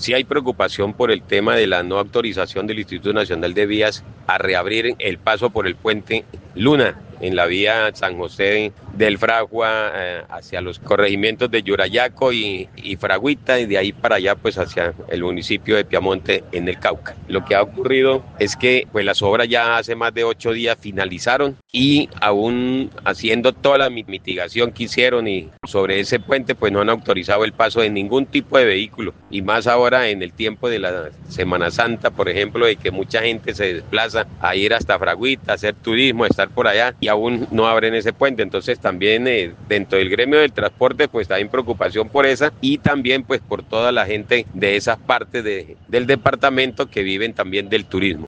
Sí hay preocupación por el tema de la no autorización del Instituto Nacional de Vías a reabrir el paso por el puente Luna en la vía San José del Fragua hacia los corregimientos de Yurayaco y Fragüita y de ahí para allá pues hacia el municipio de Piamonte en el Cauca. Lo que ha ocurrido es que pues las obras ya hace más de 8 días finalizaron y aún haciendo toda la mitigación que hicieron y sobre ese puente pues no han autorizado el paso de ningún tipo de vehículo y más ahora en el tiempo de la Semana Santa, por ejemplo, de que mucha gente se desplaza a ir hasta Fragüita, a hacer turismo, a estar por allá y aún no abren ese puente. Entonces también dentro del gremio del transporte pues hay preocupación por esa y también pues por toda la gente de esas partes del departamento que viven también del turismo.